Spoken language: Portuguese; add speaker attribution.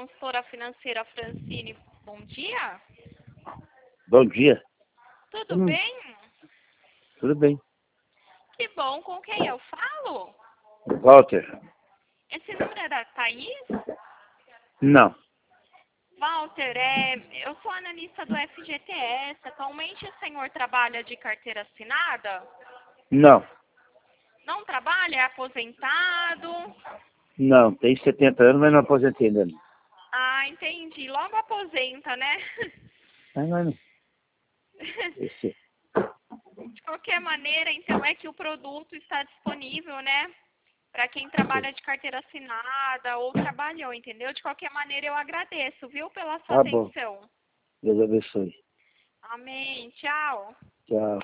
Speaker 1: consultora financeira Francine. Bom dia.
Speaker 2: Bom dia.
Speaker 1: Tudo bem?
Speaker 2: Tudo bem.
Speaker 1: Que bom. Com quem eu falo?
Speaker 2: Walter?
Speaker 1: Esse número é da Thaís?
Speaker 2: Não.
Speaker 1: Walter, eu sou analista do FGTS. Atualmente o senhor trabalha de carteira assinada?
Speaker 2: Não.
Speaker 1: Não trabalha? É aposentado?
Speaker 2: Não. Tenho 70 anos, mas não aposentei ainda não.
Speaker 1: Ah, entendi. Logo aposenta, né?
Speaker 2: Mas não. Esse...
Speaker 1: De qualquer maneira, então, é que o produto está disponível, né? Para quem trabalha de carteira assinada ou trabalhou, entendeu? De qualquer maneira, eu agradeço, viu, pela sua
Speaker 2: Tá bom.
Speaker 1: atenção.
Speaker 2: Deus abençoe.
Speaker 1: Amém. Tchau.
Speaker 2: Tchau.